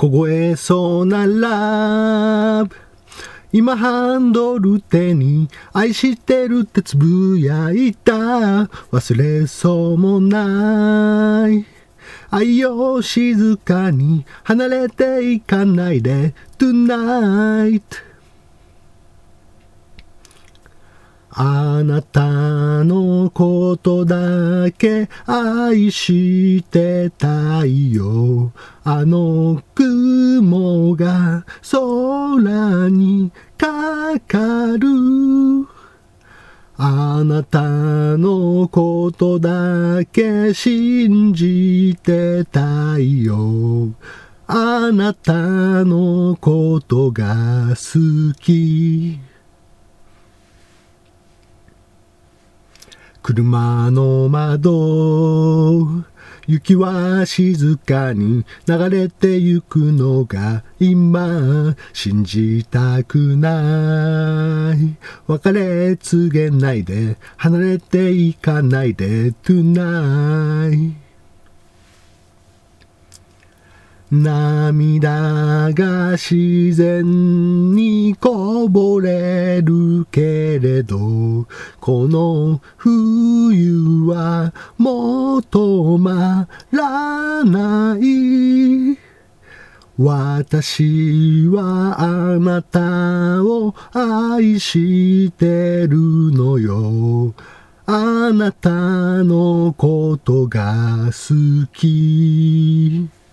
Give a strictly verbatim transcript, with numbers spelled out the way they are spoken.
凍えそうなラブ今ハンドル手に愛してるってつぶやいた忘れそうもない愛を静かに離れていかないで Tonight あなたのことだけ愛してたいよあの雲が空にかかるあなたのことだけ信じてたいよあなたのことが好き車の窓雪は静かに流れてゆくのが今信じたくない別れ告げないで離れていかないで Tonight涙が自然にこぼれるけれどこの冬はもう止まらない私はあなたを愛してるのよあなたのことが好き